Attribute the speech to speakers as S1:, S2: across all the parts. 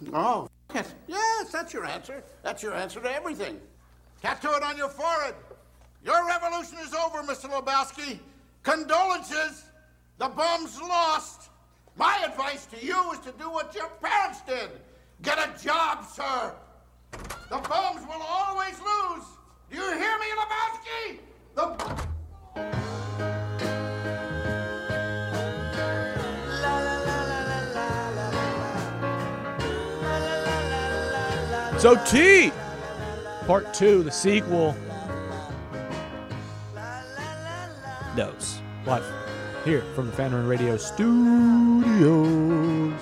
S1: Oh, yes, that's your answer. That's your answer to everything. Tattoo it on your forehead. Your revolution is over, Mr. Lebowski. Condolences. The bum's lost. My advice to you is to do what your parents did. Get a job, sir. The bums will always lose. Do you hear me, Lebowski?
S2: So T, Part 2, the sequel. Those live here from the Fan Run Radio Studios.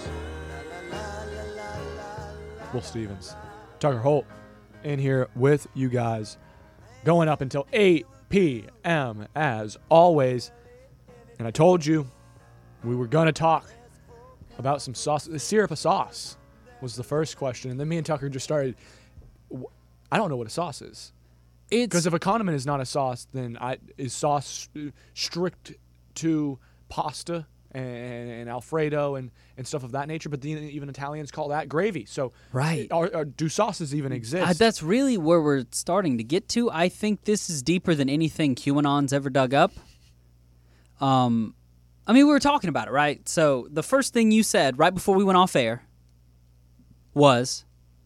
S2: Will Stevens, Tucker Holt, in here with you guys, going up until 8 p.m. as always. And I told you we were gonna talk about some sauce. The syrup of sauce was the first question, and then me and Tucker just started. I don't know what a sauce is. Because if a condiment is not a sauce, then is sauce strict to pasta and Alfredo and stuff of that nature? But even Italians call that gravy. So
S3: right.
S2: Do sauces even exist?
S3: That's really where we're starting to get to. I think this is deeper than anything QAnon's ever dug up. I mean, we were talking about it, right? So the first thing you said right before we went off air was...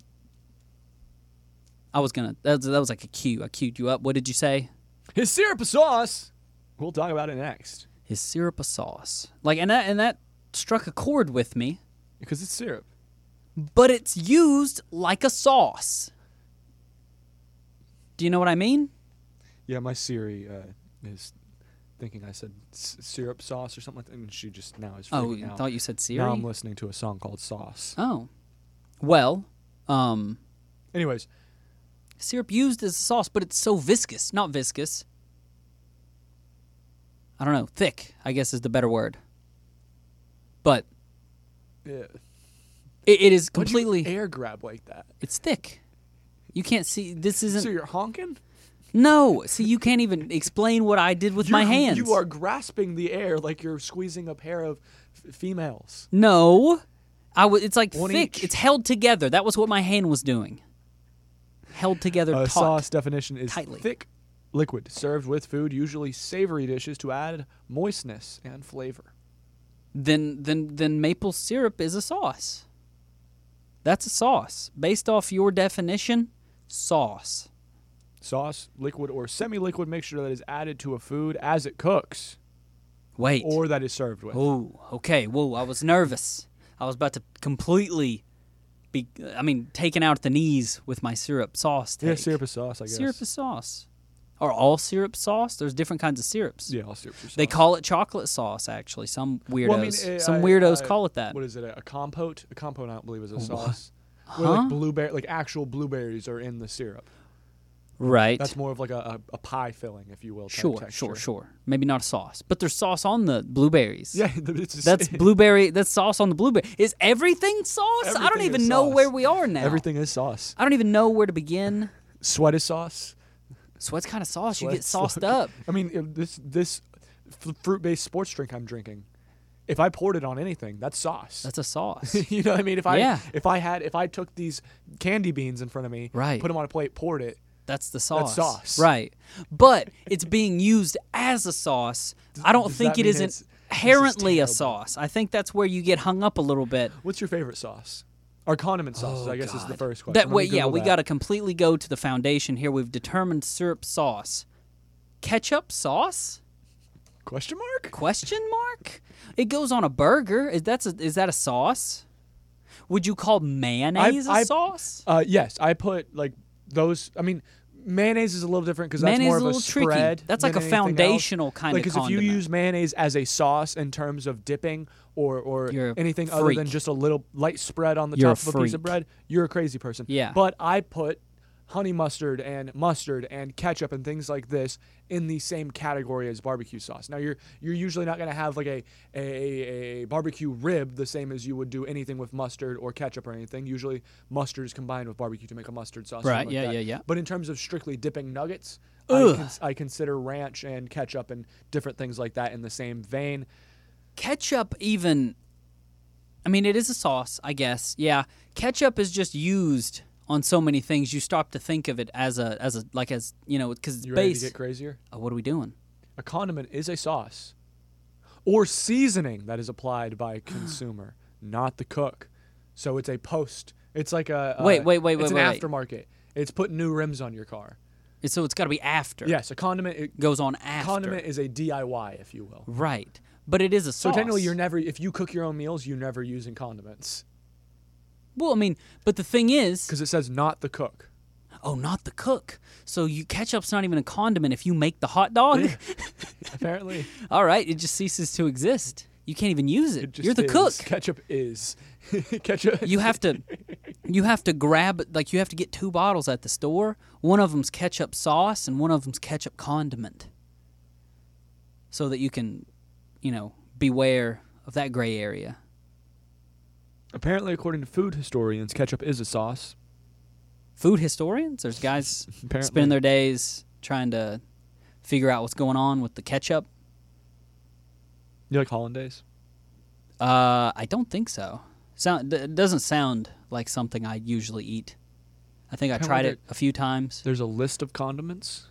S3: that was like a cue. I queued you up. What did you say?
S2: His syrup of sauce. We'll talk about it next.
S3: His syrup of sauce. And that struck a chord with me.
S2: Because it's syrup.
S3: But it's used like a sauce. Do you know what I mean?
S2: Yeah, my Siri is thinking I said syrup sauce or something like that, and she just now is freaking out.
S3: I thought you said Siri?
S2: Now I'm listening to a song called Sauce.
S3: Oh. Well,
S2: anyways.
S3: Syrup used as a sauce, but it's so viscous. Not viscous. I don't know. Thick, I guess, is the better word. But
S2: yeah.
S3: It is completely...
S2: Why'd you air grab like that?
S3: It's thick. You can't see... This isn't...
S2: So you're honking?
S3: No. See, you can't even explain what I did with my hands.
S2: You are grasping the air like you're squeezing a pair of females.
S3: No. It's like
S2: One
S3: thick.
S2: each.
S3: It's held together. That was what my hand was doing. Held together taut.
S2: Sauce definition is
S3: tightly.
S2: Thick liquid served with food, usually savory dishes, to add moistness and flavor.
S3: Then maple syrup is a sauce. That's a sauce. Based off your definition, sauce.
S2: Sauce, liquid or semi-liquid mixture that is added to a food as it cooks.
S3: Wait.
S2: Or that is served with.
S3: Oh, okay. Whoa, I was nervous. I was about to completely be, taken out at the knees with my syrup sauce take.
S2: Yeah, syrup is sauce, I guess.
S3: Syrup is sauce. Are all syrup sauce? There's different kinds of syrups.
S2: Yeah, all syrup is sauce.
S3: They call it chocolate sauce, actually. Some weirdos, call it that.
S2: What is it? A compote? A compote, I don't believe, is a sauce.
S3: Huh?
S2: Where like actual blueberries are in the syrup.
S3: Right.
S2: That's more of like a pie filling, if you will.
S3: Sure. Maybe not a sauce, but there's sauce on the blueberries.
S2: Yeah,
S3: that's blueberry. That's sauce on the blueberry. Is everything sauce?
S2: Everything
S3: I don't even
S2: is
S3: know
S2: sauce.
S3: where we are now.
S2: Everything is sauce.
S3: I don't even know where to begin.
S2: Sweat is sauce.
S3: Sweat's kind of sauce.
S2: Sweat,
S3: you get sauced up.
S2: I mean, this fruit-based sports drink I'm drinking, if I poured it on anything, that's sauce.
S3: That's a sauce.
S2: You know what I mean? If I took these candy beans in front of me,
S3: right,
S2: put them on a plate, poured it.
S3: That's the sauce.
S2: That's sauce.
S3: Right. But it's being used as a sauce. I don't think it is inherently a sauce. I think that's where you get hung up a little bit.
S2: What's your favorite sauce? Or condiment sauces, I guess, is the first question.
S3: We got to completely go to the foundation here. We've determined syrup sauce. Ketchup sauce?
S2: Question mark?
S3: Question mark? It goes on a burger. Is that a sauce? Would you call mayonnaise a sauce?
S2: Yes. I put like those. I mean, mayonnaise is a little different because that's more of a spread.
S3: Tricky. That's like a foundational kind of condiment.
S2: Because if you use mayonnaise as a sauce in terms of dipping or anything other than just a little light spread on the top of a piece of bread, you're a crazy person.
S3: Yeah.
S2: But I put honey mustard and ketchup and things like this in the same category as barbecue sauce. Now you're usually not going to have like a barbecue rib the same as you would do anything with mustard or ketchup or anything. Usually mustard is combined with barbecue to make a mustard sauce.
S3: Right,
S2: like
S3: yeah.
S2: But in terms of strictly dipping nuggets, I consider ranch and ketchup and different things like that in the same vein.
S3: Ketchup even I mean, it is a sauce, I guess. Yeah, ketchup is just used on so many things. You stop to think of it as because it's
S2: You ready
S3: based.
S2: to get crazier?
S3: What are we doing?
S2: A condiment is a sauce or seasoning that is applied by a consumer, not the cook. So it's a post. It's like a
S3: Wait,
S2: It's
S3: wait.
S2: an aftermarket. It's putting new rims on your car.
S3: So it's got to be after.
S2: Yes, a condiment. It
S3: Goes on after.
S2: Condiment is a DIY, if you will.
S3: Right, but it is a
S2: So
S3: sauce.
S2: technically, if you cook your own meals, you're never using condiments
S3: Well, I mean, but the thing is,
S2: because it says not the cook.
S3: oh, not the cook. So ketchup's not even a condiment if you make the hot dog.
S2: Apparently,
S3: All right, it just ceases to exist. You can't even use it.
S2: it just
S3: You're the
S2: is.
S3: cook.
S2: Ketchup is ketchup.
S3: You have to grab, like, you have to get 2 bottles at the store. One of them's ketchup sauce and one of them's ketchup condiment, so that you can, beware of that gray area.
S2: Apparently, according to food historians, ketchup is a sauce.
S3: Food historians, there's guys
S2: Apparently.
S3: spending their days trying to figure out what's going on with the ketchup.
S2: You like hollandaise?
S3: I don't think so. It doesn't sound like something I usually eat. I think I
S2: Kinda
S3: tried
S2: like
S3: it a few times.
S2: There's a list of condiments.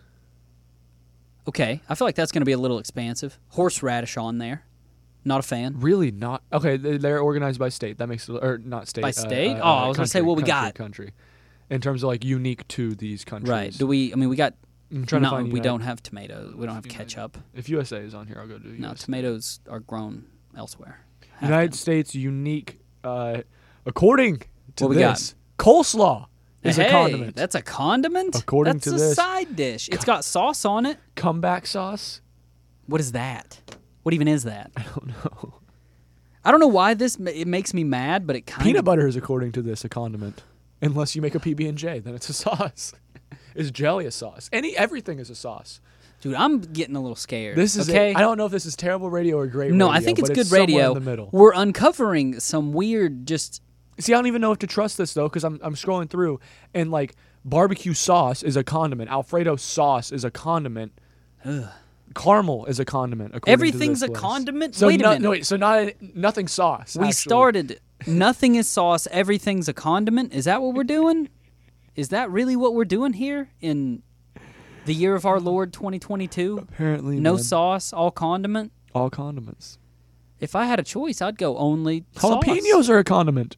S3: Okay, I feel like that's going to be a little expansive. Horseradish on there. Not a fan.
S2: Really not. Okay, they're organized by state. That makes it, or not state.
S3: By state? Oh, I was gonna say what we got.
S2: Country. In terms of like unique to these countries.
S3: Right. We got.
S2: I'm trying to
S3: No,
S2: find
S3: we
S2: United-
S3: don't have tomatoes. We don't have ketchup.
S2: If USA is on here, I'll go to
S3: No,
S2: USA.
S3: tomatoes are grown elsewhere. Have
S2: United
S3: been.
S2: States unique, according to
S3: What we got?
S2: this, coleslaw is
S3: Hey,
S2: a condiment.
S3: that's a condiment?
S2: According
S3: that's
S2: to
S3: a
S2: this.
S3: side dish. It's got sauce on it.
S2: Comeback sauce?
S3: What is that? What even is that?
S2: I don't know.
S3: I don't know why it makes me mad, but it kind
S2: Peanut
S3: of...
S2: butter is, according to this, a condiment. Unless you make a PB&J, then it's a sauce. Is jelly a sauce? Everything is a sauce.
S3: Dude, I'm getting a little scared.
S2: This is
S3: okay.
S2: I don't know if this is terrible radio or great
S3: No,
S2: radio.
S3: I think it's
S2: but
S3: good
S2: somewhere
S3: radio.
S2: in the middle.
S3: We're uncovering some weird just...
S2: See, I don't even know if to trust this though, because I'm scrolling through, and like barbecue sauce is a condiment. Alfredo sauce is a condiment. Caramel is a condiment. according to
S3: Everything's
S2: this
S3: a
S2: list.
S3: condiment?
S2: So
S3: Wait a minute.
S2: No, wait. So nothing sauce.
S3: We
S2: actually.
S3: started, nothing is sauce, everything's a condiment. Is that what we're doing? Is that really what we're doing here in the year of our Lord 2022?
S2: Apparently,
S3: No
S2: man.
S3: sauce, all condiment?
S2: All condiments.
S3: If I had a choice, I'd go only sauce.
S2: Jalapenos are a condiment.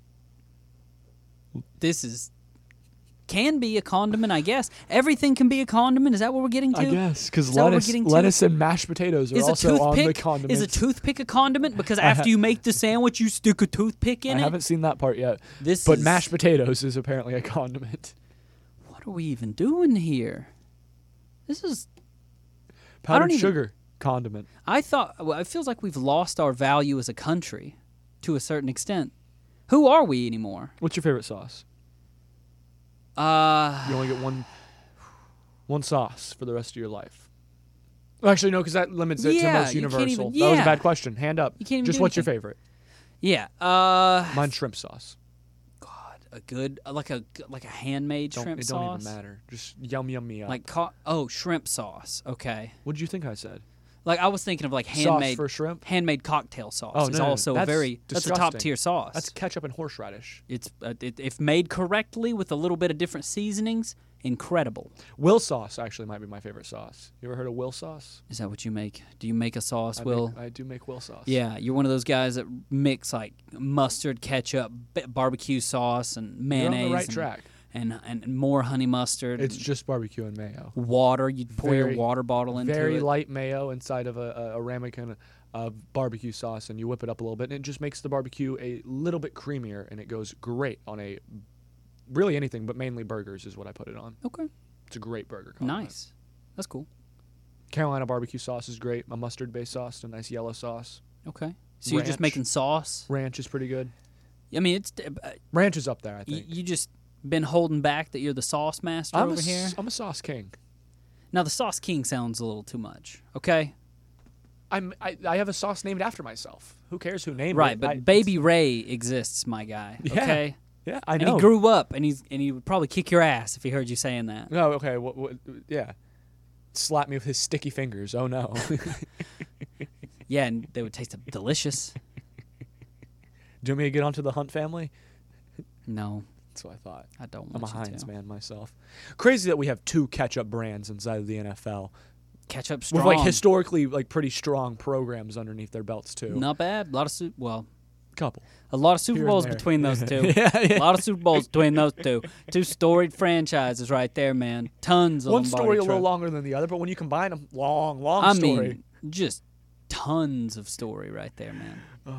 S3: This can be a condiment, I guess. Everything can be a condiment. Is that what we're getting to?
S2: I guess because
S3: Is that what we're
S2: lettuce,
S3: getting to?
S2: lettuce and mashed potatoes are
S3: Is a
S2: also on the
S3: toothpick
S2: condiments.
S3: is a toothpick a condiment? Because after you make the sandwich, you stick a toothpick in
S2: I
S3: it.
S2: haven't seen that part yet.
S3: This
S2: But
S3: is-
S2: mashed potatoes is apparently a condiment.
S3: What are we even doing here? This is.
S2: Powdered
S3: even-
S2: sugar condiment.
S3: Well, it feels like we've lost our value as a country, to a certain extent. Who are we anymore?
S2: What's your favorite sauce? You only get one sauce for the rest of your life. Actually, no, because that limits it to
S3: Yeah,
S2: most
S3: you can't
S2: universal.
S3: even-
S2: That was a
S3: yeah.
S2: bad question. Hand up.
S3: You can't even
S2: Just
S3: do
S2: what's your
S3: anything.
S2: favorite?
S3: Yeah.
S2: Mine's shrimp sauce.
S3: A good like a handmade shrimp
S2: It
S3: sauce.
S2: don't even matter. Just yum me up.
S3: Like shrimp sauce. Okay.
S2: What did you think I said?
S3: Like I was thinking of like
S2: Sauce
S3: handmade
S2: for shrimp?
S3: Handmade cocktail sauce
S2: Oh,
S3: is
S2: no,
S3: also
S2: that's
S3: that's a top
S2: disgusting.
S3: tier sauce.
S2: That's ketchup and horseradish.
S3: It's if made correctly with a little bit of different seasonings, incredible.
S2: Will sauce actually might be my favorite sauce. You ever heard of Will sauce?
S3: Is that what you make? Do you make a sauce, Will?
S2: I do make Will sauce.
S3: Yeah, you're one of those guys that mix like mustard, ketchup, barbecue sauce, and
S2: You're
S3: mayonnaise.
S2: on the right
S3: and,
S2: track.
S3: And more honey mustard.
S2: It's
S3: and
S2: just barbecue and mayo.
S3: water. You'd pour
S2: Very-
S3: your water bottle into
S2: Very
S3: it.
S2: light mayo inside of a ramekin of barbecue sauce, and you whip it up a little bit, and it just makes the barbecue a little bit creamier, and it goes great on really anything, but mainly burgers is what I put it on.
S3: Okay,
S2: It's a great burger condiment.
S3: nice. That's cool.
S2: Carolina barbecue sauce is great. A mustard-based sauce, a nice yellow sauce.
S3: Okay, so you're just
S2: Ranch.
S3: making sauce.
S2: Ranch is pretty good.
S3: I mean, it's
S2: Ranch is up there, I think.
S3: you just been holding back that you're the sauce master over here.
S2: I'm a sauce king.
S3: Now the sauce king sounds a little too much. Okay,
S2: I have a sauce named after myself. Who cares who named
S3: right,
S2: it?
S3: but Baby Ray exists, my guy.
S2: Yeah,
S3: Okay,
S2: Yeah, I
S3: and
S2: know.
S3: he grew up, and he would probably kick your ass if he heard you saying that.
S2: No, okay. Yeah. Slap me with his sticky fingers. Oh, no.
S3: Yeah, and they would taste delicious.
S2: Do you want me to get onto the Hunt family?
S3: No,
S2: That's what I thought.
S3: I don't
S2: I'm
S3: want
S2: a
S3: you
S2: Heinz
S3: to.
S2: man myself. Crazy that we have 2 ketchup brands inside of the NFL.
S3: Ketchup strong.
S2: With like historically like pretty strong programs underneath their belts too.
S3: Not bad. A lot of
S2: Couple.
S3: a lot of Super
S2: Here and
S3: Bowls
S2: there.
S3: between those two.
S2: Yeah.
S3: A lot of Super Bowls between those two. 2 storied franchises right there, man. Tons of
S2: One
S3: Lombardi
S2: story a little
S3: trophies.
S2: longer than the other, but when you combine them, long
S3: I
S2: story.
S3: mean, just tons of story right there, man.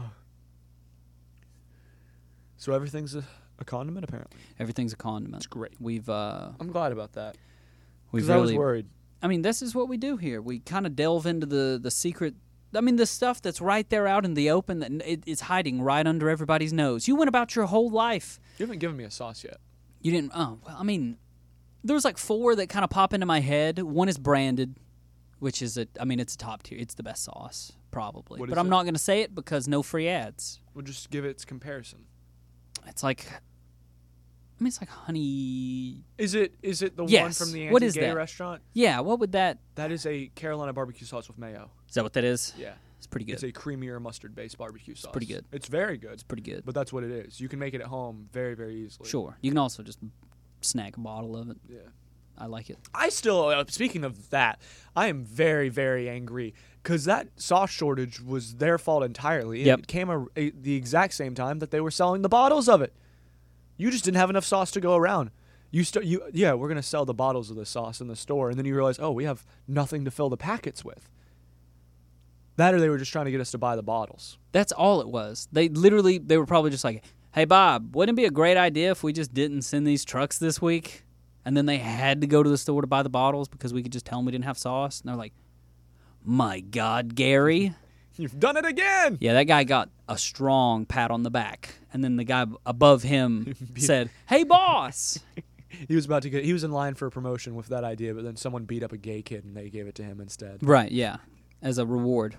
S2: So everything's a condiment apparently.
S3: Everything's a condiment.
S2: That's great.
S3: We've
S2: I'm glad about that.
S3: we've
S2: Because I was
S3: really.
S2: worried.
S3: I mean, this is what we do here. We kind of delve into the secret. I mean, the stuff that's right there out in the open that it's hiding right under everybody's nose. You went about your whole life.
S2: You haven't given me a sauce yet.
S3: You didn't. Oh, well, I mean, there was like 4 that kind of pop into my head. One is branded, which is it's a top tier. It's the best sauce, probably.
S2: What
S3: But
S2: is
S3: I'm
S2: it?
S3: not going to say it because no free ads.
S2: We'll just give it its comparison.
S3: It's like, it's like honey.
S2: Is it the one
S3: Yes.
S2: from the
S3: What is
S2: anti-gay
S3: that?
S2: restaurant?
S3: Yeah, what would that?
S2: That is a Carolina barbecue sauce with mayo.
S3: Is that what that is?
S2: Yeah.
S3: It's pretty good.
S2: It's a creamier mustard-based barbecue sauce.
S3: pretty good.
S2: It's very good.
S3: It's pretty good.
S2: But that's what it is. You can make it at home very, very easily.
S3: Sure. You can also just snag a bottle of it.
S2: Yeah.
S3: I like it.
S2: I still, speaking of that, I am very, very angry because that sauce shortage was their fault entirely.
S3: Yep.
S2: It came the exact same time that they were selling the bottles of it. You just didn't have enough sauce to go around. We're going to sell the bottles of the sauce in the store. And then you realize, oh, we have nothing to fill the packets with. That or they were just trying to get us to buy the bottles.
S3: That's all it was. They were probably just like, hey, Bob, wouldn't it be a great idea if we just didn't send these trucks this week? And then they had to go to the store to buy the bottles because we could just tell them we didn't have sauce. And they're like, my God, Gary.
S2: You've done it again!
S3: Yeah, that guy got a strong pat on the back. And then the guy above him said, hey, boss.
S2: He was in line for a promotion with that idea, but then someone beat up a gay kid and they gave it to him instead.
S3: Right, yeah, as a reward.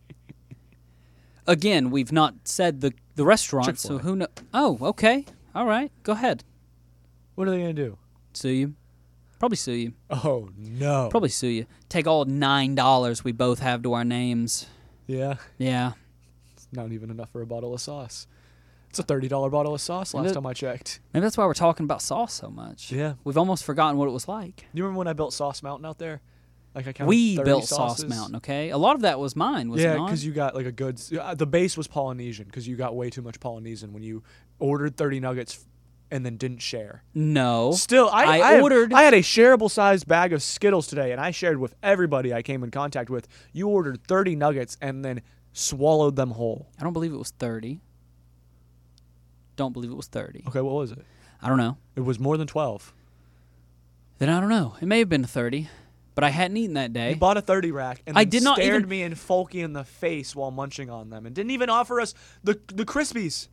S3: Again, we've not said the restaurant, so
S2: Chick-fil-A.
S3: who knows? Oh, okay. All right, go ahead.
S2: What are they going to do?
S3: Sue you. Probably sue you.
S2: Oh, no.
S3: Probably sue you. Take all $9 we both have to our names.
S2: Yeah.
S3: Yeah.
S2: It's not even enough for a bottle of sauce. It's a $30 bottle of sauce last
S3: Maybe-
S2: time I checked.
S3: Maybe that's why we're talking about sauce so much.
S2: Yeah.
S3: We've almost forgotten what it was like.
S2: You remember when I built Sauce Mountain out there? Like I counted
S3: We
S2: 30
S3: built
S2: sauces?
S3: Sauce Mountain, okay? A lot of that was mine, was it
S2: Yeah,
S3: not?
S2: because you got like a good. The base was Polynesian because you got way too much Polynesian when you ordered 30 nuggets and then didn't share.
S3: No.
S2: Still, I had a shareable sized bag of Skittles today, and I shared with everybody I came in contact with. You ordered 30 nuggets and then swallowed them whole.
S3: I don't believe it was 30. Don't believe it was 30.
S2: Okay, what was it?
S3: I don't know.
S2: It was more than 12.
S3: Then I don't know. It may have been 30, but I hadn't eaten that day.
S2: You bought a 30 rack and
S3: I
S2: then
S3: did not
S2: stared
S3: even-
S2: me and Folky in the face while munching on them and didn't even offer us the Crispies.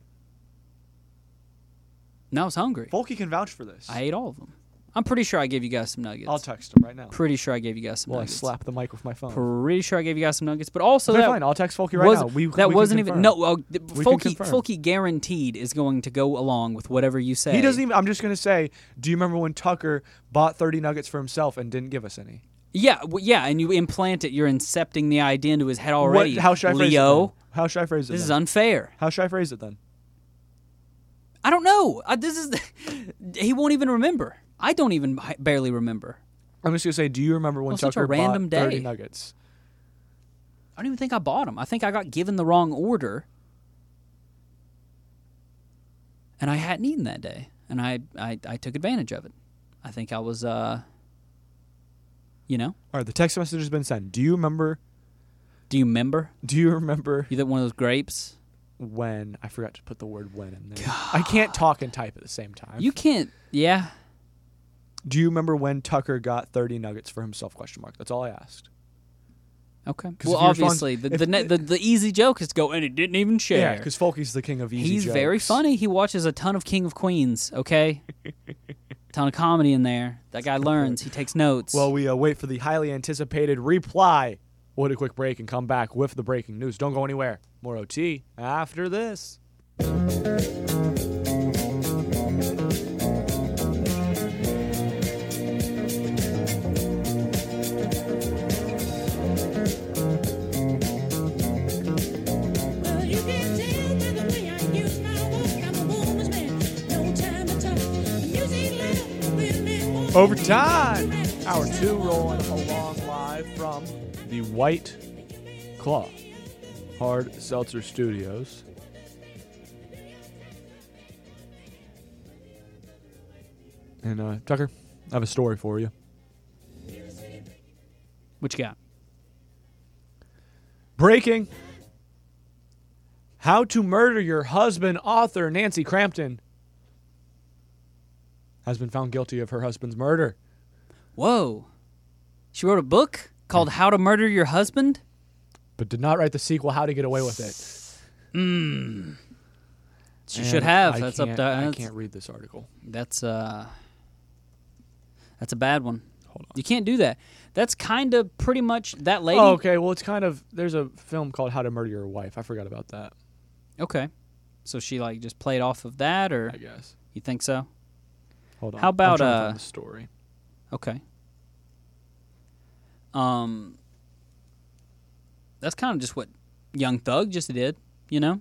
S3: And I was hungry.
S2: Folky can vouch for this.
S3: I ate all of them. I'm pretty sure I gave you guys some nuggets.
S2: I'll text him right now.
S3: Pretty sure I gave you guys some
S2: Well, I
S3: nuggets.
S2: slap the mic with my phone.
S3: Pretty sure I gave you guys some nuggets, but also
S2: Okay,
S3: that
S2: fine. I'll text Folky right now. We can
S3: wasn't even
S2: confirm.
S3: Folky.
S2: confirm.
S3: Folky guaranteed is going to go along with whatever you say.
S2: He doesn't even. I'm just gonna say. Do you remember when Tucker bought 30 nuggets for himself and didn't give us any?
S3: Yeah, and you implant it. You're incepting the idea into his head already.
S2: How should I phrase it?
S3: Leo,
S2: Then? How should I phrase it?
S3: this is
S2: then?
S3: unfair.
S2: How should I phrase it then?
S3: I don't know. He won't even remember. I don't even barely remember.
S2: I'm just gonna say. Do you remember when
S3: Well, such a
S2: Tucker
S3: random
S2: bought 30
S3: day.
S2: nuggets?
S3: I don't even think I bought them. I think I got given the wrong order, and I hadn't eaten that day, and I took advantage of it. I think I was,
S2: All right. The text message has been sent. Do you remember?
S3: Do you remember?
S2: Do you remember
S3: You that one of those grapes?
S2: when I forgot to put the word "when" in there? I can't talk and type at the same time.
S3: You can't. Yeah.
S2: Do you remember when Tucker got 30 nuggets for himself? Question mark. That's all I asked.
S3: Okay.
S2: 'Cause
S3: Well,
S2: if you respond-
S3: obviously,
S2: if-
S3: the easy joke is go, and he didn't even share.
S2: Yeah, because Folky's the king of easy
S3: He's
S2: jokes.
S3: very funny. He watches a ton of King of Queens, okay? Ton of comedy in there. That guy learns. He takes notes.
S2: Well, we wait for the highly anticipated reply. We'll hit a quick break and come back with the breaking news. Don't go anywhere. More OT after this.
S4: Well, you can tell by the way I
S2: Overtime! Hour 2 rolling along live from the White Claw Hard Seltzer Studios. And Tucker, I have a story for you.
S3: What you got?
S2: Breaking. How to Murder Your Husband author Nancy Crampton has been found guilty of her husband's murder.
S3: Whoa. She wrote a book called How to Murder Your Husband?
S2: But did not write the sequel, How to Get Away with It.
S3: She should have. That's up to
S2: I can't read this article.
S3: That's a bad one.
S2: Hold on.
S3: You can't do that. That's kind of pretty much that lady.
S2: Oh, okay. Well, it's kind of, there's a film called How to Murder Your Wife. I forgot about that.
S3: Okay. So she like just played off of that, or
S2: I guess.
S3: you think so?
S2: Hold on.
S3: How about,
S2: I'm trying to find the story.
S3: Okay. That's kind of just what Young Thug just did, you know?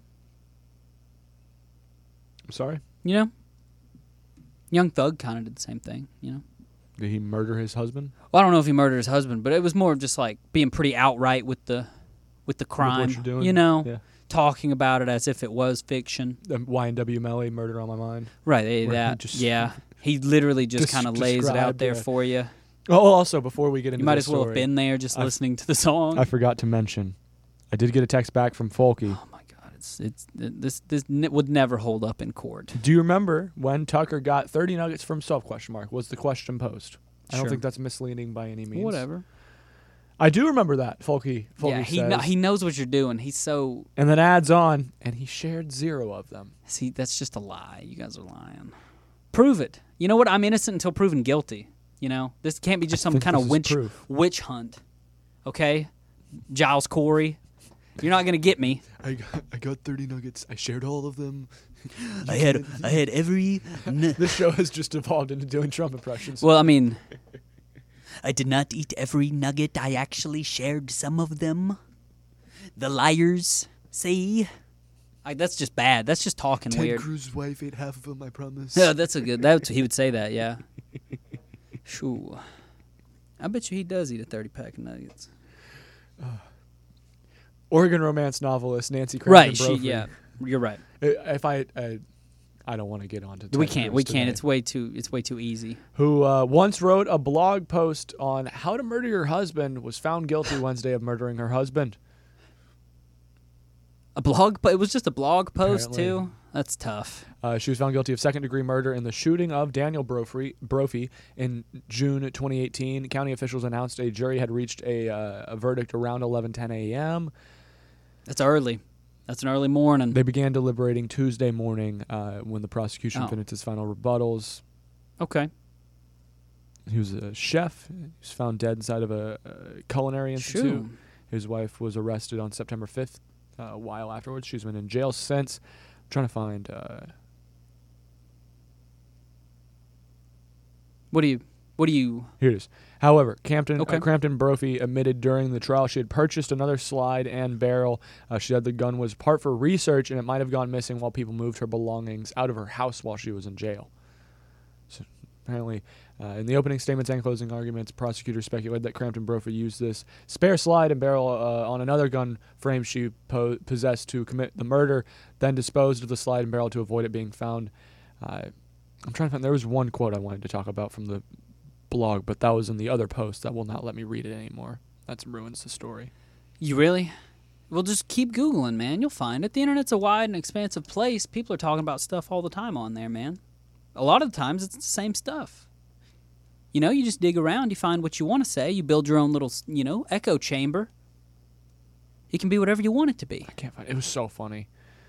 S2: I'm sorry?
S3: You know? Young Thug kind of did the same thing, you know?
S2: Did he murder his husband?
S3: Well, I don't know if he murdered his husband, but it was more of just like being pretty outright with the crime,
S2: you're doing?
S3: you know?
S2: Yeah.
S3: Talking about it as if it was fiction.
S2: YNW Melly, Murder on My Mind.
S3: Right,
S2: Where
S3: that.
S2: he just
S3: Yeah. He literally just kind of lays it out
S2: described,
S3: there
S2: yeah.
S3: for you.
S2: Oh, also, before we get into
S3: You might
S2: the
S3: as well have
S2: story,
S3: been there just listening to the song.
S2: I forgot to mention, I did get a text back from Folky.
S3: Oh my God, this would never hold up in court.
S2: Do you remember when Tucker got 30 nuggets from self? Was the question posed? I don't
S3: Sure.
S2: think that's misleading by any means.
S3: Whatever.
S2: I do remember that. Folky
S3: Yeah,
S2: says,
S3: he knows what you're doing. He's so.
S2: and then adds on, and he shared 0 of them.
S3: See, that's just a lie. You guys are lying. Prove it. You know what? I'm innocent until proven guilty. You know, this can't be just some
S2: think
S3: kind of
S2: this is proof.
S3: witch hunt. Okay, Giles Corey, you're not gonna get me.
S2: I got 30 nuggets. I shared all of them.
S3: I had every.
S2: This show has just evolved into doing Trump impressions.
S3: Well, I mean, I did not eat every nugget. I actually shared some of them. The liars say. That's just bad. That's just talking
S2: Ted
S3: weird.
S2: Cruz's wife ate half of them, I promise.
S3: Yeah, that's a good. He would say that. Yeah. Shoo. I bet you he does eat a 30-pack of nuggets.
S2: Oregon romance novelist Nancy Crampton
S3: Right.
S2: Brophy.
S3: Yeah. You're right.
S2: If I don't want to get on to
S3: We
S2: Ted
S3: can't.
S2: Cruz
S3: We
S2: today,
S3: can't. It's way too easy.
S2: who once wrote a blog post on how to murder your husband, was found guilty Wednesday of murdering her husband.
S3: A blog, but it was just a blog post
S2: Apparently.
S3: too. That's tough.
S2: She was found guilty of second-degree murder in the shooting of Daniel Brophy in June 2018. County officials announced a jury had reached a verdict around 11:10 a.m.
S3: That's early. That's an early morning.
S2: They began deliberating Tuesday morning when the prosecution finished its final rebuttals.
S3: Okay.
S2: He was a chef. He was found dead inside of a culinary institute.
S3: Shoo.
S2: His wife was arrested on September 5th. A while afterwards, she's been in jail since. I'm trying to find.
S3: What do you?
S2: Here it is. However,
S3: Okay.
S2: Crampton Brophy admitted during the trial she had purchased another slide and barrel. She said the gun was part for research and it might have gone missing while people moved her belongings out of her house while she was in jail. So apparently, in the opening statements and closing arguments, prosecutors speculated that Crampton Brophy used this spare slide and barrel on another gun frame she possessed to commit the murder, then disposed of the slide and barrel to avoid it being found. I'm trying to find. There was one quote I wanted to talk about from the blog, but that was in the other post. That will not let me read it anymore. That ruins the story.
S3: You really? Well, just keep Googling, man. You'll find it. The internet's a wide and expansive place. People are talking about stuff all the time on there, man. A lot of the times, it's the same stuff. You know, you just dig around. You find what you want to say. You build your own little, echo chamber. It can be whatever you want it to be.
S2: I can't find it. It was so funny.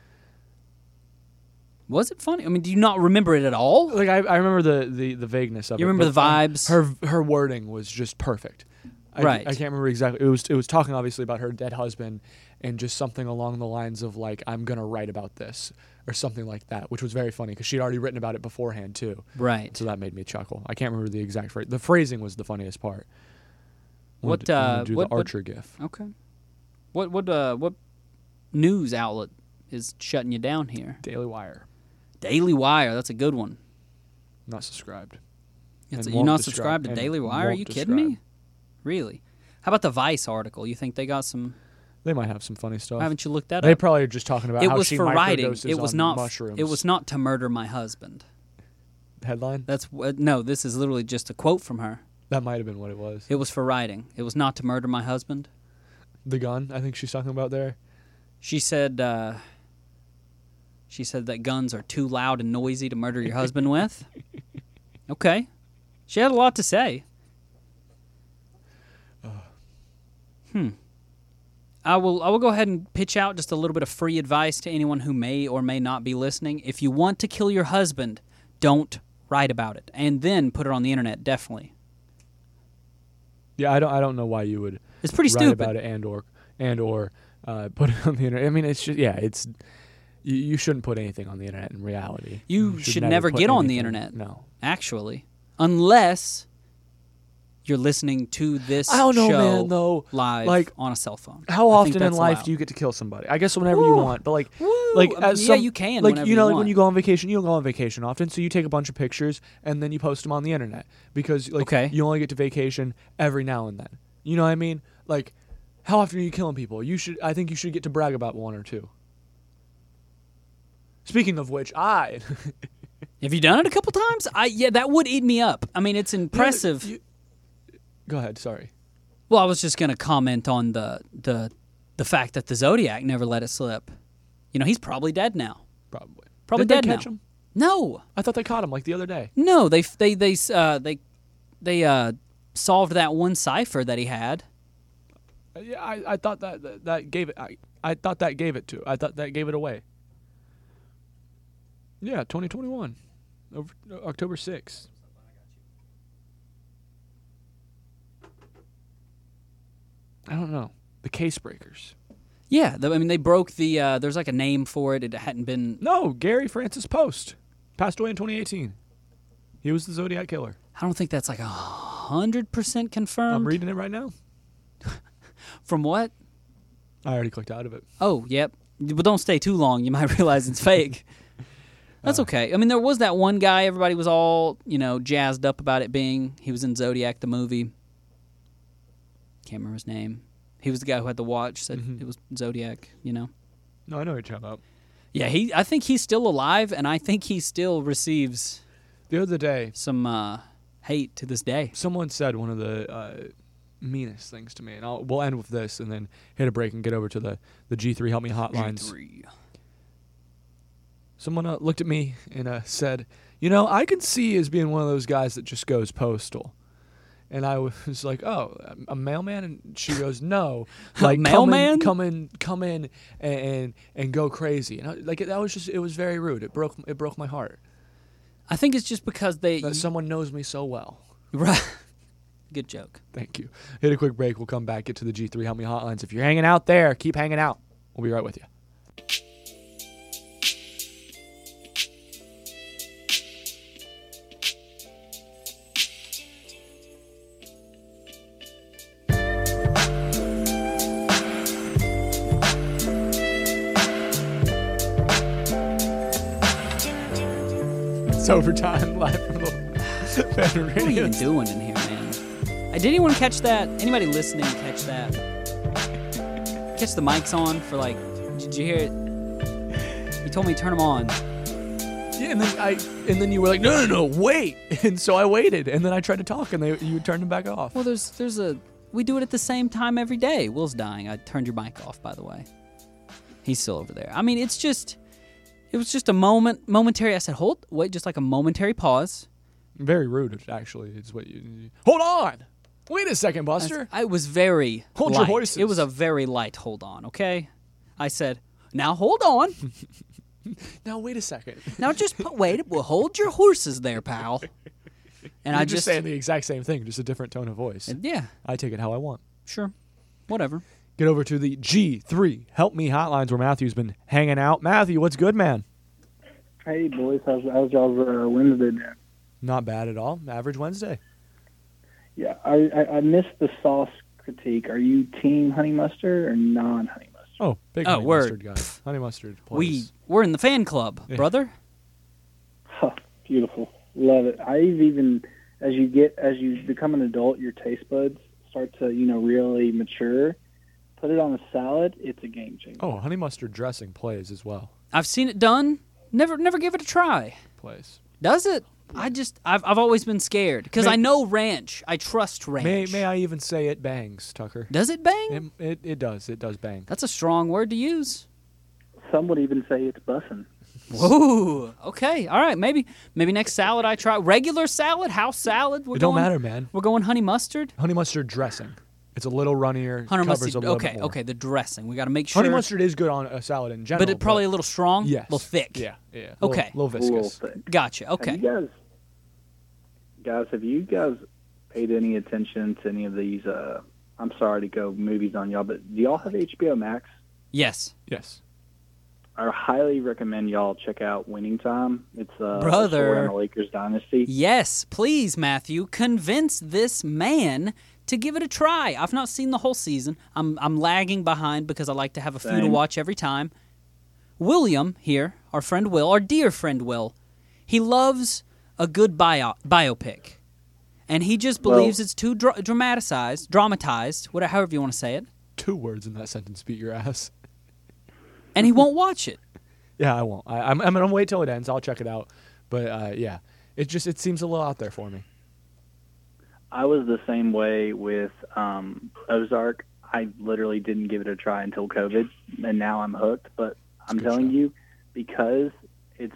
S3: Was it funny? I mean, do you not remember it at all?
S2: Like I remember the vagueness of it.
S3: You remember
S2: but,
S3: the vibes?
S2: Her wording was just perfect.
S3: Right.
S2: I can't remember exactly. It was talking obviously about her dead husband and just something along the lines of like, I'm gonna write about this or something like that, which was very funny because she'd already written about it beforehand too.
S3: Right.
S2: So that made me chuckle. I can't remember the exact phrase. The phrasing was the funniest part. I'm
S3: What,
S2: gonna do
S3: what-
S2: the Archer gif?
S3: Okay. What news outlet is shutting you down here?
S2: Daily Wire.
S3: Daily Wire. That's a good one.
S2: Not subscribed.
S3: You're
S2: won't
S3: not
S2: describe-
S3: subscribed to
S2: and
S3: Daily Wire? Are
S2: won't
S3: you kidding
S2: describe.
S3: me? Really? How about the Vice article? You think they got some?
S2: They might have some funny stuff.
S3: Why haven't you looked that
S2: They
S3: up?
S2: probably are just talking about
S3: It
S2: how
S3: was
S2: she
S3: for writing.
S2: microdoses
S3: It was
S2: on
S3: not.
S2: mushrooms.
S3: It was not to murder my husband.
S2: Headline?
S3: That's no. This is literally just a quote from her.
S2: That might have been what it was.
S3: It was for writing. It was not to murder my husband.
S2: The gun, I think she's talking about there.
S3: She said. She said that guns are too loud and noisy to murder your husband with. Okay, she had a lot to say. I will go ahead and pitch out just a little bit of free advice to anyone who may or may not be listening. If you want to kill your husband, don't write about it, and then put it on the internet. Definitely,
S2: Yeah, I don't know why you would
S3: it's pretty
S2: write
S3: stupid.
S2: about it and or put it on the internet. I mean, it's just it's you shouldn't put anything on the internet in reality.
S3: You should never
S2: put
S3: get on the
S2: anything-
S3: internet.
S2: No.
S3: Actually, unless you're listening to this
S2: I don't know,
S3: show
S2: man, though.
S3: live
S2: Like,
S3: on a cell phone.
S2: How
S3: I think
S2: often in
S3: that's
S2: life
S3: allowed.
S2: do you get to kill somebody? I guess whenever you want, but like
S3: Woo!
S2: like
S3: I mean,
S2: as
S3: yeah,
S2: some,
S3: you can
S2: like
S3: whenever
S2: you know
S3: you
S2: like
S3: want.
S2: when you go on vacation, you don't go on vacation often, so you take a bunch of pictures and then you post them on the internet because like
S3: Okay.
S2: you only get to vacation every now and then. You know what I mean? Like how often are you killing people? I think you should get to brag about one or two. Speaking of which,
S3: Have you done it a couple times? Yeah, that would eat me up. I mean, it's impressive.
S2: Go ahead, sorry.
S3: Well, I was just going to comment on the fact that the Zodiac never let it slip. You know, he's probably dead now.
S2: Probably.
S3: Probably
S2: Did
S3: dead
S2: they
S3: now.
S2: catch him?
S3: No,
S2: I thought they caught him like the other day.
S3: no, they solved that one cipher that he had.
S2: Yeah, I thought that gave it. I thought that gave it to. I thought that gave it away. Yeah, 2021, October 6th. I don't know. The case breakers.
S3: Yeah, I mean, they broke the. There's like a name for it. It hadn't been.
S2: No, Gary Francis Post passed away in 2018. He was the Zodiac killer.
S3: I don't think that's like 100% confirmed.
S2: I'm reading it right now.
S3: From what?
S2: I already clicked out of it.
S3: Oh, yep. But don't stay too long. You might realize it's fake. That's okay. I mean, there was that one guy. Everybody was all jazzed up about it being. He was in Zodiac the movie. Can't remember his name. He was the guy who had the watch. Said it was Zodiac.
S2: No, I know what you're talking about.
S3: Yeah, I think he's still alive, and I think he still receives
S2: The other day,
S3: some hate to this day.
S2: someone said one of the meanest things to me, and we'll end with this and then hit a break and get over to the G3 Help Me hotlines. Someone looked at me and said, I can see you as being one of those guys that just goes postal. And I was like, oh, a mailman? And she goes, no. Like,
S3: mailman?
S2: Come in and go crazy. And it was very rude. It broke my heart.
S3: I think it's just because
S2: That someone knows me so well.
S3: Right. Good joke.
S2: Thank you. Hit a quick break. We'll come back, get to the G3 Help Me hotlines. If you're hanging out there, keep hanging out. We'll be right with you. It's overtime live from the Fan
S3: What are you
S2: Radio.
S3: even doing in here, man? Did anyone catch that? Anybody listening catch that? Catch the mics on for did you hear it? You told me to turn them on.
S2: Yeah, and then you were like, no, wait. And so I waited, and then I tried to talk, and you turned them back off.
S3: Well, we do it at the same time every day. Will's dying. I turned your mic off, by the way. He's still over there. I mean, it was just a momentary. I said, wait, just like a momentary pause.
S2: Very rude, actually. It's what you. Hold on. Wait a second, Buster.
S3: I was very
S2: Hold
S3: light.
S2: your horses.
S3: It was a very light hold on, okay? I said, now hold on.
S2: Now wait a second.
S3: Now just hold your horses there, pal. And
S2: You're
S3: I
S2: just saying the exact same thing, just a different tone of voice.
S3: Yeah,
S2: I take it how I want.
S3: sure. Whatever.
S2: Get over to the G3 Help Me hotlines where Matthew's been hanging out. Matthew, what's good, man?
S4: Hey, boys. How's y'all's Wednesday been?
S2: Not bad at all. Average Wednesday.
S4: Yeah, I missed the sauce critique. Are you team honey mustard or non-honey mustard?
S2: Oh, big
S3: Oh,
S2: honey
S3: word.
S2: mustard guy. Honey mustard plays.
S3: We're in the fan club,
S2: Yeah.
S3: brother.
S4: Huh, beautiful. Love it. I've even as you become an adult, your taste buds start to really mature. Put it on a salad, it's a game changer.
S2: Oh, honey mustard dressing plays as well.
S3: I've seen it done. Never give it a try.
S2: Plays.
S3: Does it? I've always been scared because I know ranch. I trust ranch.
S2: May I even say it bangs, Tucker?
S3: Does it bang?
S2: It does. It does bang.
S3: That's a strong word to use.
S4: Some would even say it's bussin'.
S3: Whoa. Okay. All right. Maybe next salad I try. Regular salad, house salad.
S2: It don't matter, man.
S3: We're going honey mustard.
S2: Honey mustard dressing. It's a little runnier.
S3: Honey
S2: covers
S3: mustard.
S2: a little bit more.
S3: Okay. The dressing. We got to make sure.
S2: Honey mustard is good on a salad in general.
S3: but it's probably a little strong.
S2: Yes.
S3: A little thick.
S2: Yeah.
S3: Okay.
S2: A little viscous.
S3: Gotcha. Okay.
S4: Have you guys paid any attention to any of these? I'm sorry to go movies on y'all, but do y'all have HBO Max?
S3: Yes.
S2: Yes.
S4: I highly recommend y'all check out Winning Time. It's a
S3: Brother.
S4: story on the Lakers dynasty.
S3: Yes. Please, Matthew, convince this man to give it a try. I've not seen the whole season. I'm lagging behind because I like to have a few to
S4: Same.
S3: watch every time. William here, our friend Will, our dear friend Will, he loves a good biopic. And he just believes it's too dramatized, however you want to say it.
S2: 2 words in that sentence beat your ass.
S3: And he won't watch it.
S2: Yeah, I won't. I'm gonna wait till it ends. I'll check it out. But yeah, it seems a little out there for me.
S4: I was the same way with Ozark. I literally didn't give it a try until COVID, and now I'm hooked. But I'm telling you, because it's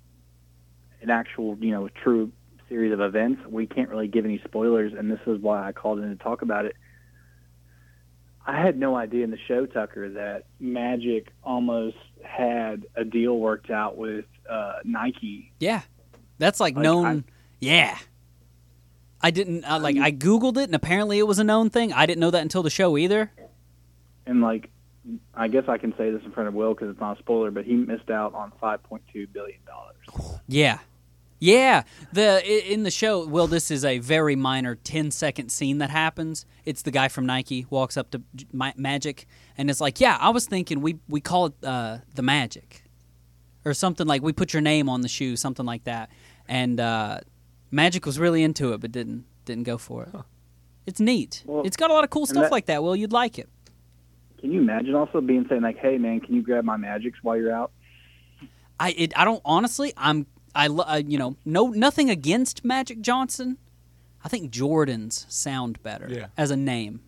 S4: an actual, true series of events, we can't really give any spoilers, and this is why I called in to talk about it. I had no idea in the show, Tucker, that Magic almost had a deal worked out with Nike.
S3: Yeah. That's known. Yeah. I didn't, I Googled it, and apparently it was a known thing. I didn't know that until the show either.
S4: And, I guess I can say this in front of Will because it's not a spoiler, but he missed out on $5.2 billion.
S3: Yeah. Yeah. In the show, Will, this is a very minor 10-second scene that happens. It's the guy from Nike walks up to Magic, and it's I was thinking we call it the Magic. Or something we put your name on the shoe, something like that. And Magic was really into it, but didn't go for it. Huh. It's neat. Well, it's got a lot of cool stuff like that, Will. You'd like it.
S4: Can you imagine also saying hey man, can you grab my Magics while you're out?
S3: I don't honestly. Nothing against Magic Johnson. I think Jordans sound better as a name.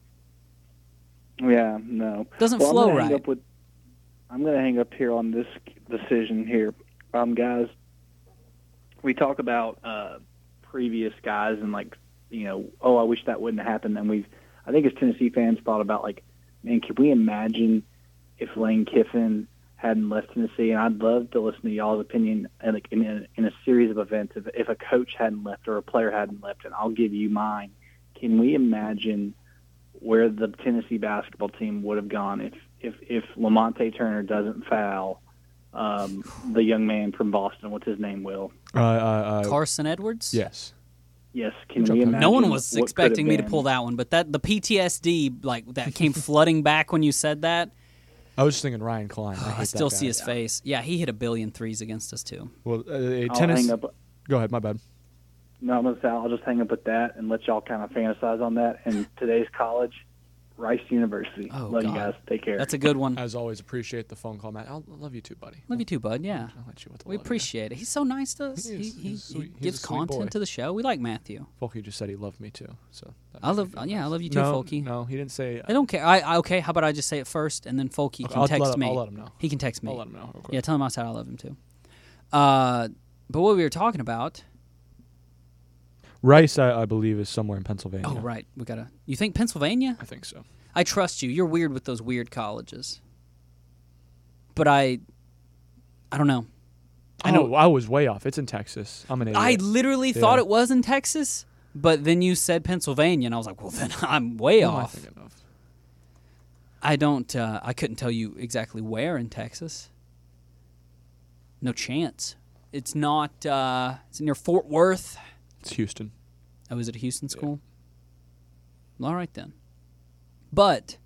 S4: Yeah, no.
S3: Doesn't flow right.
S4: I'm going to hang up here on this decision here. Guys, we talk about previous guys and I wish that wouldn't have happened. And I think as Tennessee fans thought about man, can we imagine if Lane Kiffin hadn't left Tennessee? And I'd love to listen to y'all's opinion in a series of events if a coach hadn't left or a player hadn't left, and I'll give you mine. Can we imagine where the Tennessee basketball team would have gone if Lamonte Turner doesn't foul the young man from Boston? What's his name, Will?
S3: Carson Edwards?
S2: Yes.
S4: Yes, can we imagine?
S3: No one was expecting me to pull that one, but the PTSD that came flooding back when you said that.
S2: I was just thinking Ryan Klein.
S3: I still see his face. Yeah, he hit 1 billion threes against us too.
S2: Well,
S4: hang up.
S2: Go ahead, my bad.
S4: No, I'm gonna say I'll just hang up with that and let y'all kind of fantasize on that. And today's college, Rice University. Love you guys. Take care.
S3: That's a good one.
S2: As always, appreciate the phone call, Matt. I love you too, buddy.
S3: Love you too, bud. Yeah.
S2: I'll let you with the
S3: we appreciate it. He's so nice to us. He gives content to the show. We like Matthew.
S2: Folky just said he loved me too. So
S3: I love you too, Folky.
S2: No, he didn't say.
S3: I don't care. Okay, how about I just say it first and then Folky can text me.
S2: I'll let him know.
S3: He can text me.
S2: I'll let him know.
S3: Yeah, tell him outside I love him too. But what we were talking about.
S2: Rice, I believe, is somewhere in Pennsylvania.
S3: Oh, right. You think Pennsylvania?
S2: I think so.
S3: I trust you. You're weird with those weird colleges. But I don't know.
S2: I was way off. It's in Texas. I'm an idiot.
S3: I literally thought it was in Texas, but then you said Pennsylvania, and I was like, well, then I'm way off.
S2: What am I thinking of?
S3: I don't. I couldn't tell you exactly where in Texas. No chance. It's not. It's near Fort Worth.
S2: It's Houston.
S3: Oh, is it a Houston school? Yeah. All right then. But,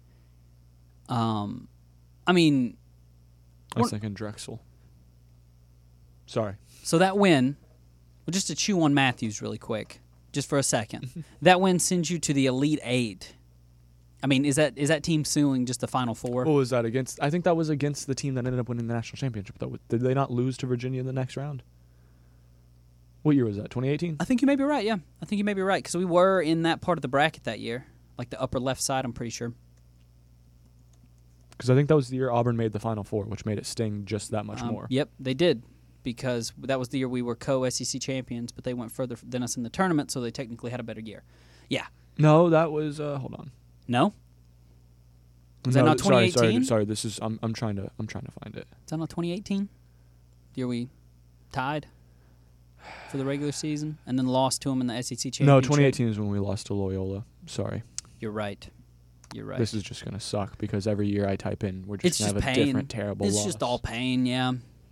S3: I mean,
S2: I was thinking Drexel. Sorry.
S3: So that win, Well, just to chew on Matthews really quick, just for a second. That win sends you to the Elite Eight. I mean, is that team ceiling just the Final Four?
S2: What was that against? I think that was against the team that ended up winning the national championship. Though, did they not lose to Virginia in the next round? What year was that? 2018.
S3: I think you may be right. Yeah, I think you may be right because we were in that part of the bracket that year, like the upper left side. I'm pretty sure.
S2: Because I think that was the year Auburn made the Final Four, which made it sting just that much more.
S3: Yep, they did. Because that was the year we were co-SEC champions, but they went further than us in the tournament, so they technically had a better year. Yeah.
S2: No, that was. Hold on.
S3: No. Is that not 2018?
S2: Sorry. This is. I'm trying to find it.
S3: Is that not 2018? The year we tied for the regular season and then lost to them in the SEC championship.
S2: No, 2018 is when we lost to Loyola. Sorry.
S3: You're right.
S2: This is just gonna suck because every year I type in, we're just gonna have a different terrible loss.
S3: It's just all pain. Yeah.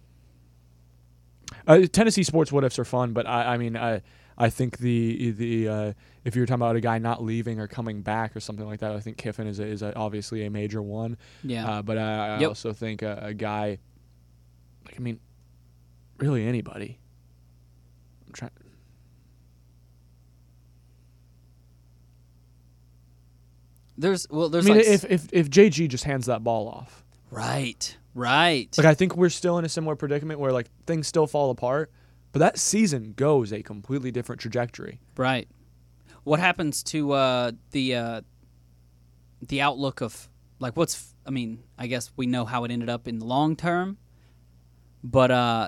S2: Tennessee sports what ifs are fun, but I think the if you're talking about a guy not leaving or coming back or something like that, I think Kiffin is obviously a major one.
S3: Yeah.
S2: But I also think a guy, like, I mean, really anybody. I'm trying.
S3: There's.
S2: I mean, like, if JG just hands that ball off.
S3: Right.
S2: Like, I think we're still in a similar predicament where, like, things still fall apart, but that season goes a completely different trajectory.
S3: Right. What happens to the outlook of, like, I mean, I guess we know how it ended up in the long term, but, I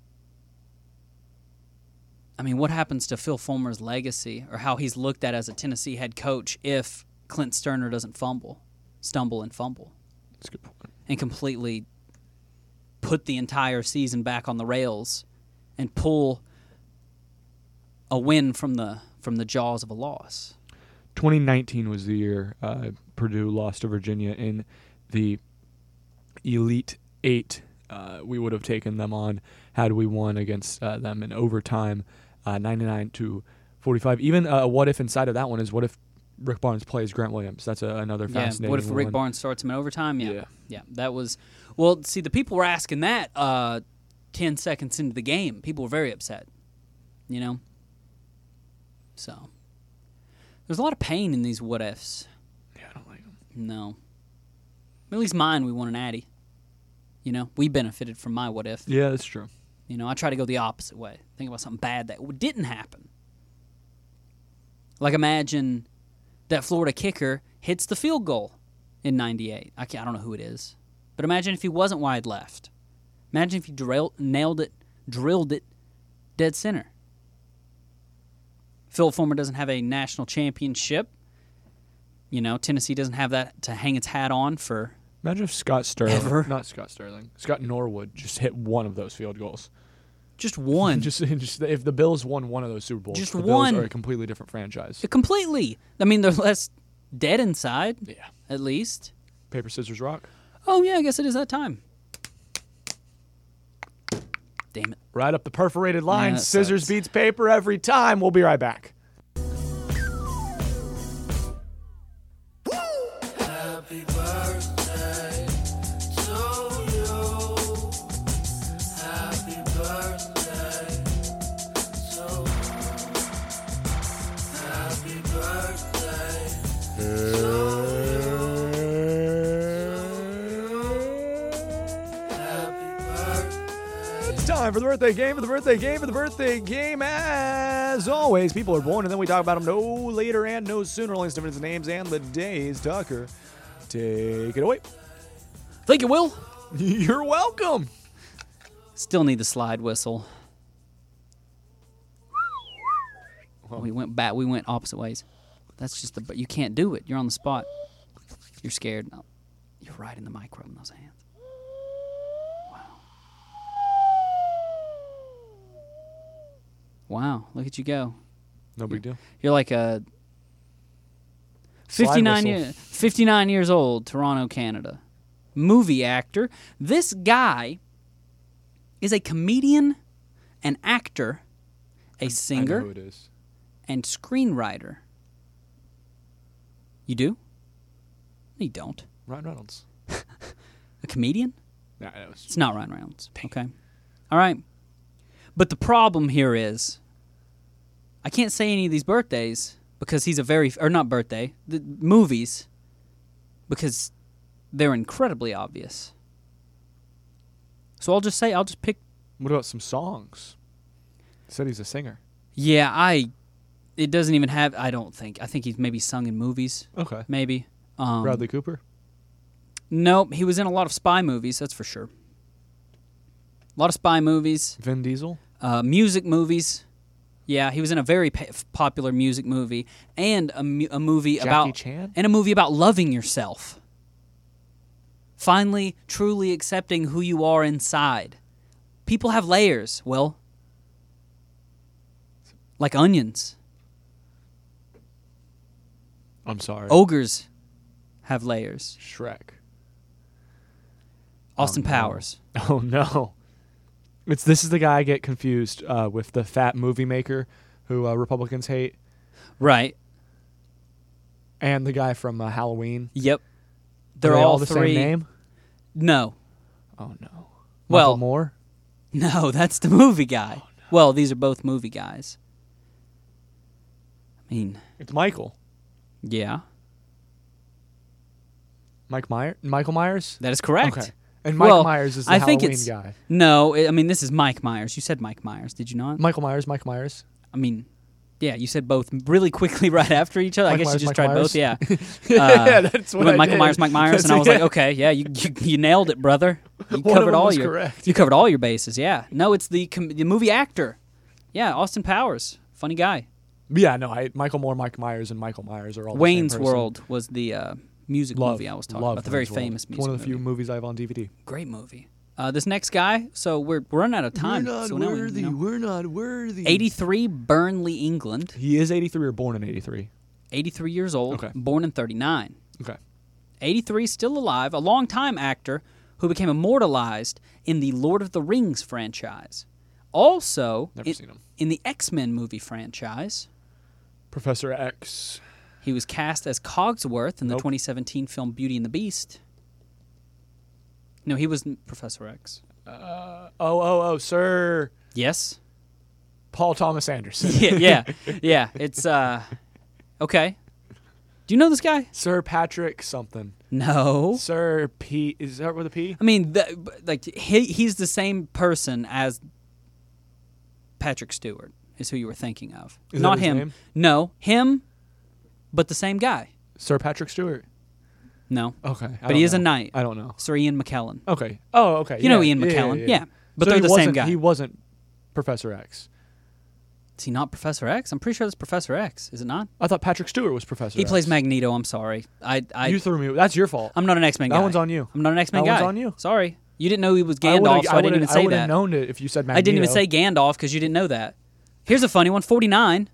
S3: mean, what happens to Phil Fulmer's legacy or how he's looked at as a Tennessee head coach if Clint Sterner doesn't stumble and fumble?
S2: That's a good point.
S3: And completely put the entire season back on the rails and pull a win from the jaws of a loss.
S2: 2019 was the year Purdue lost to Virginia in the Elite Eight. We would have taken them on had we won against them in overtime, 99-45. Even what if inside of that one is what if Rick Barnes plays Grant Williams? That's another fascinating one.
S3: What if Rick Barnes starts him in overtime?
S2: Yeah.
S3: That was... Well, see, the people were asking that 10 seconds into the game. People were very upset, you know? So, there's a lot of pain in these what-ifs.
S2: Yeah, I don't like them.
S3: No. At least mine, we won an Addy. You know, we benefited from my what-if.
S2: Yeah, that's true.
S3: You know, I try to go the opposite way. Think about something bad that didn't happen. Like, imagine that Florida kicker hits the field goal in 98. I don't know who it is. But imagine if he wasn't wide left. Imagine if he drilled it dead center. Phil Fulmer doesn't have a national championship. You know, Tennessee doesn't have that to hang its hat on for
S2: Imagine if Scott Norwood just hit one of those field goals.
S3: Just one.
S2: Just if the Bills won one of those Super Bowls,
S3: just
S2: the
S3: one.
S2: Bills are a completely different franchise.
S3: Completely. I mean, they're less dead inside.
S2: Yeah.
S3: At least.
S2: Paper, scissors, rock.
S3: Oh, yeah, I guess it is that time. Damn it.
S2: Right up the perforated line.
S3: Yeah,
S2: Scissors
S3: sucks.
S2: beats paper every time. We'll be right back.
S5: Happy birthday to you. Happy birthday to Happy birthday to Happy birthday.
S2: It's time for the birthday game. As always, people are born and then we talk about them no later and no sooner. Only different names and the days. Tucker, take it away.
S3: Thank you, Will.
S2: You're welcome.
S3: Still need the slide whistle.
S2: Well.
S3: We went opposite ways. That's just you can't do it. You're on the spot. You're scared. No. You're right in the mic rubbing those hands. Wow, look at you go.
S2: No big deal.
S3: You're like a
S2: Slide
S3: 59 years old, Toronto, Canada. Movie actor. This guy is a comedian, an actor, a
S2: I know
S3: singer,
S2: who it is.
S3: and screenwriter. You do? No, you don't.
S2: Ryan Reynolds.
S3: A comedian?
S2: Nah, that was
S3: It's not Ryan Reynolds. Okay. All right. But the problem here is, I can't say any of these birthdays because he's a very or not birthday the movies because they're incredibly obvious. So I'll just pick.
S2: What about some songs? Said he's a singer.
S3: Yeah, it doesn't even have. I don't think. I think he's maybe sung in movies.
S2: Okay.
S3: Maybe.
S2: Bradley Cooper.
S3: Nope, he was in a lot of spy movies. That's for sure. A lot of spy movies.
S2: Vin Diesel.
S3: Music movies. Yeah, he was in a very popular music movie and a movie
S2: Jackie
S3: about
S2: Chan?
S3: and a movie about loving yourself. Finally, truly accepting who you are inside. People have layers, Will. Like onions.
S2: I'm sorry.
S3: Ogres have layers.
S2: Shrek.
S3: Austin
S2: no.
S3: Powers.
S2: Oh no. This is the guy I get confused with the fat movie maker who Republicans hate,
S3: Right.
S2: and the guy from Halloween.
S3: Yep.
S2: Are
S3: They're
S2: they
S3: all
S2: the
S3: three.
S2: same name?
S3: No.
S2: Oh no.
S3: Well-
S2: Michael Moore.
S3: No, that's the movie guy. Well, these are both movie guys. I mean,
S2: It's Michael.
S3: yeah.
S2: Michael Myers.
S3: That is correct.
S2: Okay. And Mike
S3: Well,
S2: Myers is the
S3: I think
S2: Halloween
S3: it's
S2: guy.
S3: No, I mean this is Mike Myers. You said Mike Myers, did you not?
S2: Mike Myers.
S3: I mean, yeah, you said both really quickly right after each other. I
S2: Mike
S3: guess
S2: Myers,
S3: you just
S2: Mike
S3: tried
S2: Myers.
S3: both. Yeah.
S2: Yeah, that's
S3: we
S2: what
S3: went
S2: I
S3: Michael
S2: did.
S3: Myers, Mike Myers, and I was like, okay, yeah, you nailed it, brother. You
S2: One of
S3: covered
S2: them
S3: all
S2: was
S3: your
S2: correct.
S3: you covered all your bases. Yeah. No, it's the movie actor. Yeah, Austin Powers, funny guy.
S2: Yeah, no, Michael Moore, Mike Myers, and Michael Myers are all the
S3: Wayne's
S2: same person.
S3: World was the music movie I was talking about. The very
S2: Wayne's World.
S3: famous
S2: It's
S3: music
S2: one of the few
S3: movie.
S2: movies I have on DVD.
S3: Great movie. This next guy, so we're running out of time. so now we,
S2: We're not worthy.
S3: 83, Burnley, England.
S2: He is 83 or born in 83.
S3: 83 years old,
S2: Okay.
S3: born in 39.
S2: Okay.
S3: 83, still alive, a longtime actor who became immortalized in the Lord of the Rings franchise. Also,
S2: Never seen him.
S3: in the X-Men movie franchise,
S2: Professor X.
S3: he was cast as Cogsworth in the
S2: Nope.
S3: 2017 film Beauty and the Beast. No, he was Professor X.
S2: Sir
S3: Yes?
S2: Paul Thomas Anderson.
S3: Yeah. It's, okay. Do you know this guy?
S2: Sir Patrick something.
S3: No.
S2: Sir P. Is that with a P?
S3: I mean, he's the same person as Patrick Stewart is who you were thinking of.
S2: Is
S3: Not
S2: that his
S3: him.
S2: name?
S3: No, him, but the same guy.
S2: Sir Patrick Stewart.
S3: No.
S2: Okay.
S3: But he is a knight.
S2: I don't know.
S3: Sir Ian McKellen.
S2: Okay. Oh, okay.
S3: You know Ian McKellen. Yeah. But
S2: So
S3: they're
S2: he
S3: the same
S2: wasn't-
S3: guy.
S2: He wasn't Professor X.
S3: Is he not Professor X? I'm pretty sure that's Professor X. Is it not?
S2: I thought Patrick Stewart was Professor
S3: He
S2: X.
S3: plays Magneto. I'm sorry.
S2: You threw me. That's your fault.
S3: I'm not an X-Men guy.
S2: That one's on you.
S3: I'm not an X-Men
S2: That
S3: guy.
S2: one's on you.
S3: Sorry. You didn't know he was Gandalf, so I didn't even say
S2: I would
S3: that.
S2: have known it if you said Magneto.
S3: I didn't even say Gandalf because you didn't know that. Here's a funny one. 49.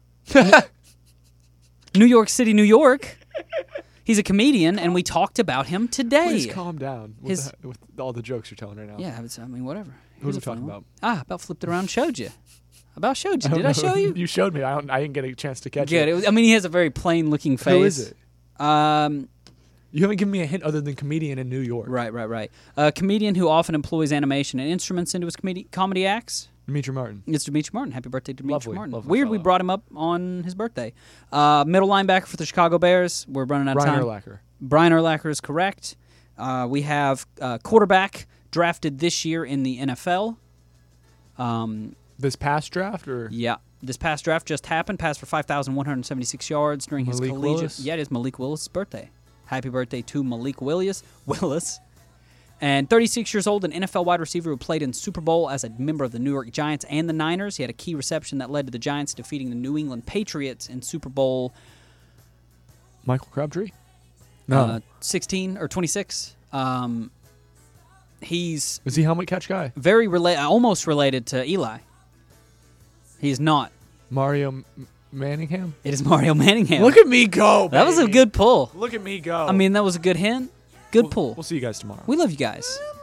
S3: New York City, New York. He's a comedian, and we talked about him today.
S2: Please calm down
S3: His-
S2: with all the jokes you're telling right now.
S3: Yeah, I mean, whatever.
S2: Who
S3: Here's
S2: are we
S3: a funny
S2: talking
S3: one.
S2: about?
S3: About flipped it around and showed you. About showed you.
S2: don't
S3: Did I
S2: know.
S3: show you?
S2: You showed me. I didn't get a chance to catch
S3: Good.
S2: it.
S3: I mean, he has a very plain-looking face.
S2: Who is it?
S3: Um,
S2: You haven't given me a hint other than comedian in New York.
S3: right. A comedian who often employs animation and instruments into his comedy acts.
S2: Dimitri Martin.
S3: It's Dimitri Martin. Happy birthday, Dimitri
S2: Lovely,
S3: Martin.
S2: lovely
S3: Weird we
S2: fellow.
S3: brought him up on his birthday. Middle linebacker for the Chicago Bears. We're running out of
S2: Brian
S3: time.
S2: Urlacher.
S3: Brian Urlacher is correct. We have quarterback drafted this year in the NFL.
S2: This past draft or
S3: Yeah. This past draft just happened. Passed for 5,176 yards during his
S2: Malik
S3: collegiate.
S2: Willis?
S3: Yeah, it is Malik Willis' birthday. Happy birthday to Malik Willis. And 36 years old, an NFL wide receiver who played in Super Bowl as a member of the New York Giants and the Niners. He had a key reception that led to the Giants defeating the New England Patriots in Super Bowl
S2: Michael Crabtree? No.
S3: 16 or 26. He's
S2: Is he helmet catch guy?
S3: very almost related to Eli. He's not.
S2: Mario Manningham?
S3: It is Mario Manningham.
S2: Look at me go,
S3: That was a
S2: baby.
S3: good pull.
S2: Look at me go.
S3: I mean, that was a good hint. Good pull.
S2: We'll see you guys tomorrow.
S3: We love you guys.